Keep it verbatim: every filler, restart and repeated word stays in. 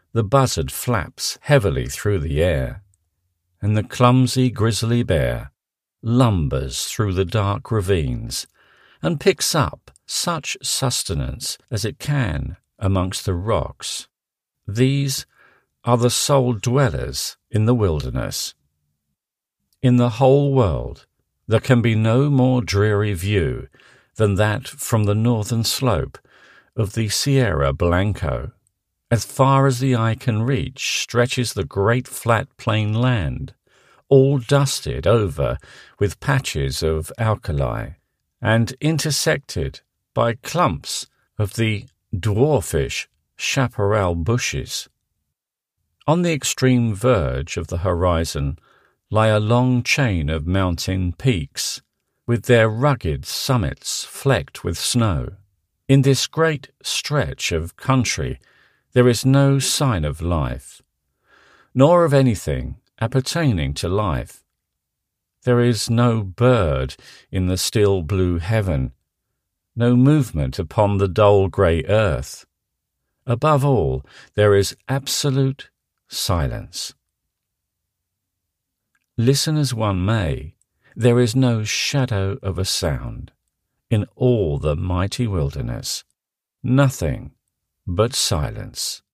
the buzzard flaps heavily through the air, and the clumsy grizzly bear lumbers through the dark ravines and picks up such sustenance as it can amongst the rocks. These are the sole dwellers in the wilderness. In the whole world, there can be no more dreary view than that from the northern slope of the Sierra Blanco. As far as the eye can reach stretches the great flat plain land, all dusted over with patches of alkali, and intersected by clumps of the dwarfish chaparral bushes. On the extreme verge of the horizon lie a long chain of mountain peaks, with their rugged summits flecked with snow. In this great stretch of country there is no sign of life, nor of anything appertaining to life. There is no bird in the still blue heaven, no movement upon the dull grey earth. Above all, there is absolute silence. Listen as one may, there is no shadow of a sound in all the mighty wilderness, nothing but silence.